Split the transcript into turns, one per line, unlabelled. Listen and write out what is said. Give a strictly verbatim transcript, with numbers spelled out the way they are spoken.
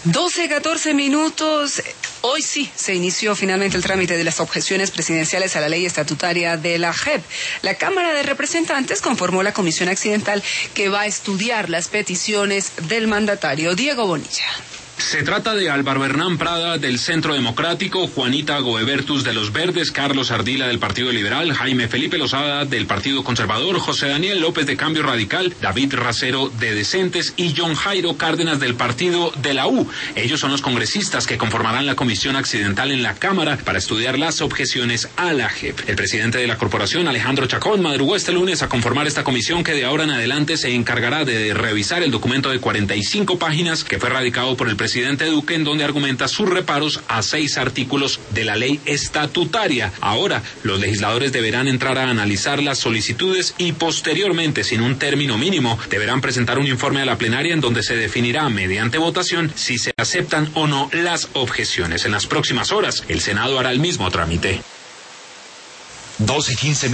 doce, catorce minutos. Hoy sí se inició finalmente el trámite de las objeciones presidenciales a la ley estatutaria de la J E P. La Cámara de Representantes conformó la comisión accidental que va a estudiar las peticiones del mandatario. Diego Bonilla.
Se trata de Álvaro Hernán Prada del Centro Democrático, Juanita Goebertus de los Verdes, Carlos Ardila del Partido Liberal, Jaime Felipe Lozada del Partido Conservador, José Daniel López de Cambio Radical, David Racero de Decentes y John Jairo Cárdenas del Partido de la U. Ellos son los congresistas que conformarán la comisión accidental en la Cámara para estudiar las objeciones a la J E P. El presidente de la corporación, Alejandro Chacón, madrugó este lunes a conformar esta comisión que de ahora en adelante se encargará de revisar el documento de cuarenta y cinco páginas que fue radicado por el presidente presidente Duque, en donde argumenta sus reparos a seis artículos de la ley estatutaria. Ahora, los legisladores deberán entrar a analizar las solicitudes y posteriormente, sin un término mínimo, deberán presentar un informe a la plenaria en donde se definirá mediante votación si se aceptan o no las objeciones. En las próximas horas, el Senado hará el mismo trámite.
doce quince